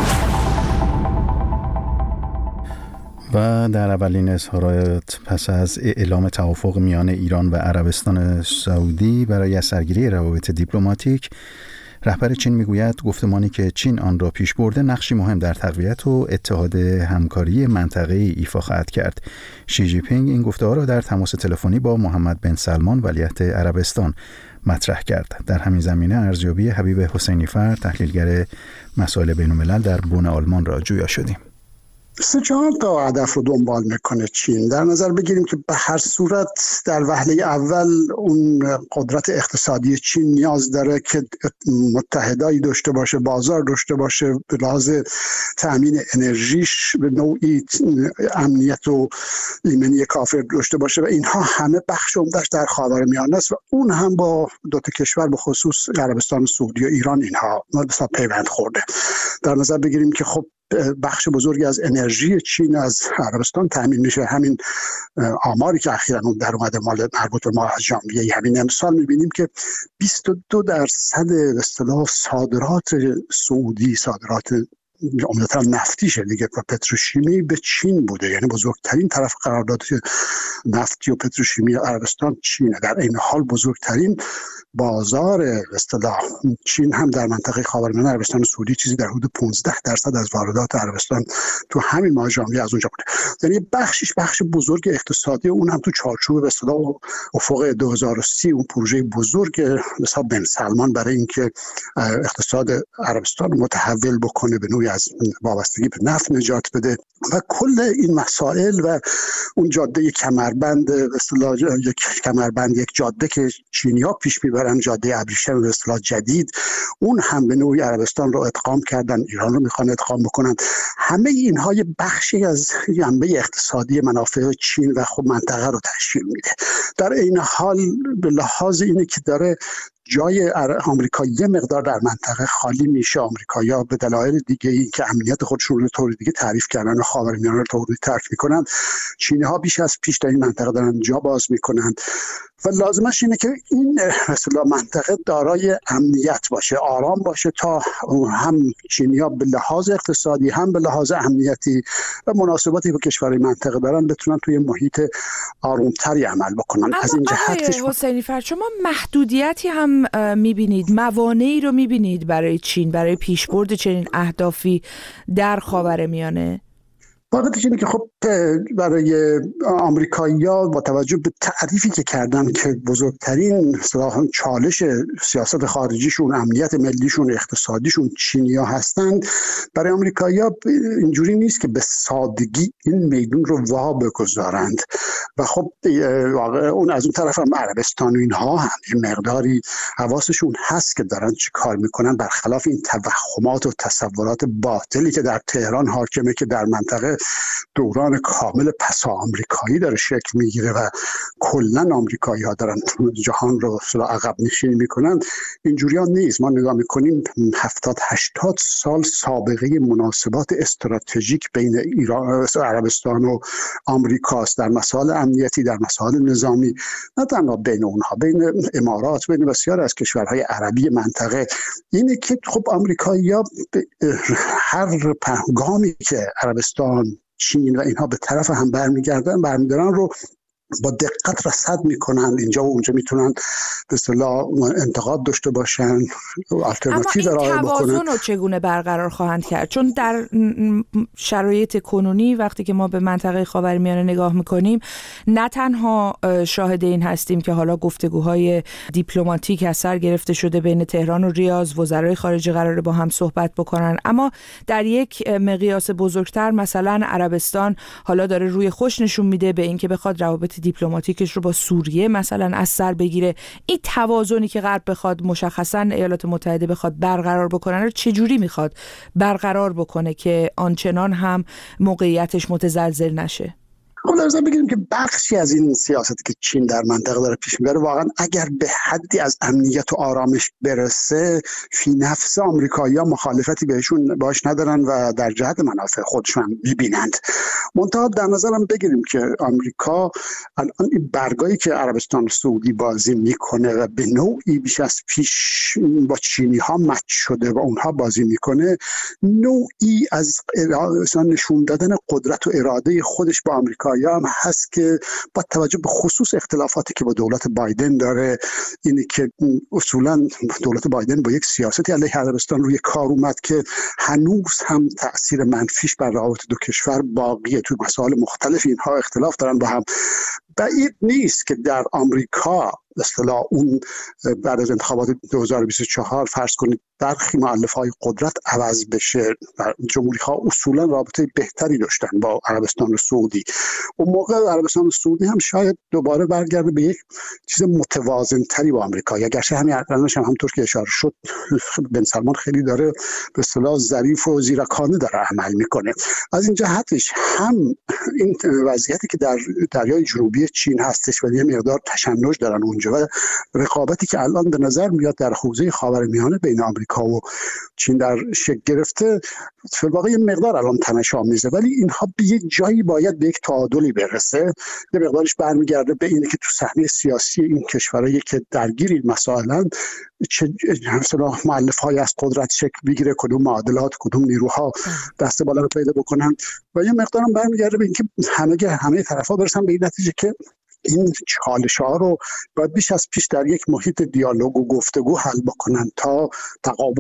S1: و در اولین اظهارات پس از اعلام توافق میان ایران و عربستان سعودی برای سرگیری روابط دیپلماتیک، رهبر چین میگوید گفتمانی که چین آن را پیش برده نقشی مهم در تقویت و اتحاد همکاری منطقه‌ای ایفا خواهد کرد. شی جی پینگ این گفته‌ها را در تماس تلفنی با محمد بن سلمان ولیعهد عربستان مطرح کرد. در همین زمینه ارزیابی حبیب حسینی‌فر، تحلیلگر مسائل بین‌الملل در بن آلمان را جویا شدیم.
S19: سه چهار تا هدف رو دنبال میکنه چین. در نظر بگیریم که به هر صورت در وهله اول اون قدرت اقتصادی چین نیاز داره که متحدایی داشته باشه، بازار داشته باشه، به لحاظ تأمین انرژیش به نوعی امنیت و ایمنی کافی داشته باشه و اینها همه بخش عمده‌اش در خاورمیانه است و اون هم با دو تا کشور به خصوص عربستان سعودی و ایران اینها پیوند خورده. در نظر بگیریم که خب بخش بزرگی از انرژی چین از عربستان تامین میشه. همین آماری که اخیراً اون در اومده مال مربوط به ماه ژانویه همین امسال میبینیم که بیست و دو درصد به اصطلاح صادرات سعودی، صادرات عمدتاً نفتیشه دیگه و پتروشیمی به چین بوده. یعنی بزرگترین طرف قرارداد نفتی و پتروشیمی عربستان چینه. در این حال بزرگترین بازار به اصطلاح چین هم در منطقه خاورمیانه عربستان سعودی چیزی در حدود پانزده درصد از واردات عربستان تو همین ماه ژانویه از اونجا بوده. یعنی بخشش بخش بزرگ اقتصادی، اون هم تو چارچوب به اصطلاح افق دو هزار و سی اون پروژه بزرگ مثلا بن سلمان برای اینکه اقتصاد عربستان متحول بکنه، به نوعی از وابستگی به نفت نجات بده و کل این مسائل و اون جاده کمربند به اصطلاح یک کمربند یک جاده که چینی‌ها پیش میبرن، جاده ابریشم به اصطلاح جدید، اون هم به نوعی عربستان رو ادغام کردن، ایران رو میخوان ادغام بکنن. همه اینها یه بخشی از جنبه اقتصادی منافع چین و خب منطقه رو تشکیل میده. در این حال به لحاظ اینه که داره جای آمریکا یه مقدار در منطقه خالی میشه. آمریکایی‌ها به دلایل دیگه ای که امنیت خودشون رو طور دیگه تعریف کردن و خاورمیانه رو طور دیگه ترک میکنن، چینی‌ها بیش از پیش در این منطقه دارن جا باز میکنن و لازمش اینه که این مثلا منطقه دارای امنیت باشه، آرام باشه، تا هم چینی‌ها به لحاظ اقتصادی هم به لحاظ امنیتی و مناسباتی با کشورهای منطقه دارن بتونن توی محیط آرومتری عمل بکنن. از این جهتش
S20: حسینی فرد شما محدودیتی هم میبینید، موانعی رو میبینید برای چین برای پیشبرد چنین اهدافی در خاورمیانه؟
S19: واقعیتش اینه که خب برای آمریکایی‌ها با توجه به تعریفی که کردن که بزرگترین اصطلاحاً چالش سیاست خارجیشون، امنیت ملیشون، اقتصادیشون چینی‌ها هستند، برای آمریکایی‌ها اینجوری نیست که به سادگی این میدون رو وا بگذارند و خب واقعا اون از اون طرف هم عربستان و اینها هم این مقداری حواسشون هست که دارن چی کار میکنن، برخلاف این توهمات و تصورات باطلی که در تهران حاکمه که در منطقه دوران کامل پسا آمریکایی داره شکل میگیره و کلا آمریکایی ها دارن جهان رو عقب نشینی میکنن. اینجوری ها نیست. ما نگاه میکنیم هفتاد هشتاد سال سابقه مناسبات استراتژیک بین ایران، عربستان و آمریکاست در مسائل امنیتی، در مسائل نظامی، نه تنها بین اونها، بین امارات، بین بسیار از کشورهای عربی منطقه. اینه که خب آمریکایی‌ها هر گامی که عربستان، چین و اینها به طرف هم برمیگردن برمیدارن رو با دقت رصد میکنن. اینجا و اونجا میتونن به اصطلاح انتقاد داشته باشن، آلترناتیو ارائه بکنن.
S20: اما این توازن رو چگونه برقرار خواهند کرد؟ چون در شرایط کنونی وقتی که ما به منطقه خاورمیانه نگاه میکنیم، نه تنها شاهد این هستیم که حالا گفتگوهای دیپلماتیک از سر گرفته شده بین تهران و ریاض، وزرای خارجه قراره با هم صحبت بکنن، اما در یک مقیاس بزرگتر مثلا عربستان حالا داره روی خوش نشون میده به اینکه بخواد روابط دیپلماتیکش رو با سوریه مثلا از سر بگیره. این توازنی که غرب بخواد، مشخصا ایالات متحده بخواد برقرار بکنه رو چجوری میخواد برقرار بکنه که آنچنان هم موقعیتش متزلزل نشه؟
S19: خب در ضمن بگیریم که بخشی از این سیاستی که چین در منطقه داره پیش میبره واقعا اگر به حدی از امنیت و آرامش برسه، فی نفس آمریکایی‌ها مخالفتی بهشون باش ندارن و در جهت منافع خودشون میبینند. منتها در نظرم بگیریم که آمریکا الان این برگایی که عربستان سعودی بازی میکنه و به نوعی بیش از پیش با چینی ها مچ شده و اونها بازی میکنه، نوعی از نشون دادن قدرت و اراده خودش با آمریکا یا هم هست که با توجه به خصوص اختلافاتی که با دولت بایدن داره، اینه که اصولا دولت بایدن با یک سیاستی علیه عربستان روی کار اومد که هنوز هم تأثیر منفیش بر روابط دو کشور باقیه. توی مسائل مختلف اینها اختلاف دارن با هم. بعید نیست که در آمریکا اصطلاح اون بعد از انتخابات دو هزار و بیست و چهار فرض کنید برخی مؤلفه‌های قدرت عوض بشه. جمهوری‌ها اصولا رابطه بهتری داشتن با عربستان و سعودی. اون موقع عربستان و سعودی هم شاید دوباره برگرده به یک چیز متوازن‌تری با آمریکا. اگرچه همین الانش هم همونطور که اشاره شد بن سلمان خیلی داره به اصطلاح ظریف و زیرکانه داره عمل میکنه. از این جهتش هم این وضعیتی که در دریای جنوبی چین هستش و یه مقدار تشنج دارن اونجا اونجا و رقابتی که الان به نظر میاد در حوزه خاورمیانه بین آمریکا و چین در شکل گرفته فی الواقع یه مقدار الان تنش‌آمیزه، ولی اینها به یک جایی باید به یک تعادلی برسه. یه مقدارش برمیگرده به اینه که تو صحنه سیاسی این کشورهایی که درگیر این مسائلن چه مثلا مؤلفه‌های از قدرت شکل بگیره، کدوم معادلات، کدوم نیروها دست بالا رو پیدا بکنن و یه مقدارم برمیگرده به اینکه همه همه طرفا برسن به این نتیجه که این چالش‌ها رو باید بیش از پیش در یک محیط دیالوگ و گفتگو حل بکنن تا تقابل.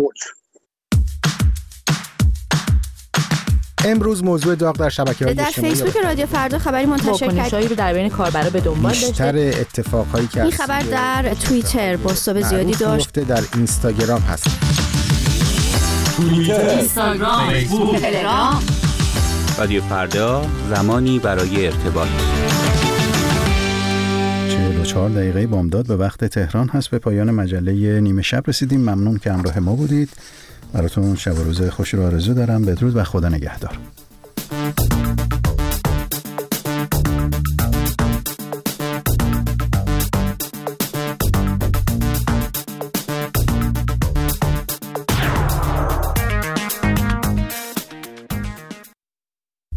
S21: امروز موضوع داغ در شبکه‌های
S17: در
S21: اجتماعی
S17: فیسبوک رادیو فردا خبری منتشر کرد
S21: رو در بین کاربرا به دنبال داشته. بیشتر اتفاقایی که
S17: این خبر در توییتر بازتاب زیادی داشت.
S21: در اینستاگرام هست.
S22: توییتر، اینستاگرام، فیسبوک، تلگرام.
S23: رادیو فردا، زمانی برای ارتباط.
S1: چهل و چهار دقیقه بامداد به وقت تهران هست. به پایان مجله نیمه شب رسیدیم. ممنون که همراه ما بودید. براتون شب و روز خوشی رو آرزو دارم. بدرود و خدا نگهدار.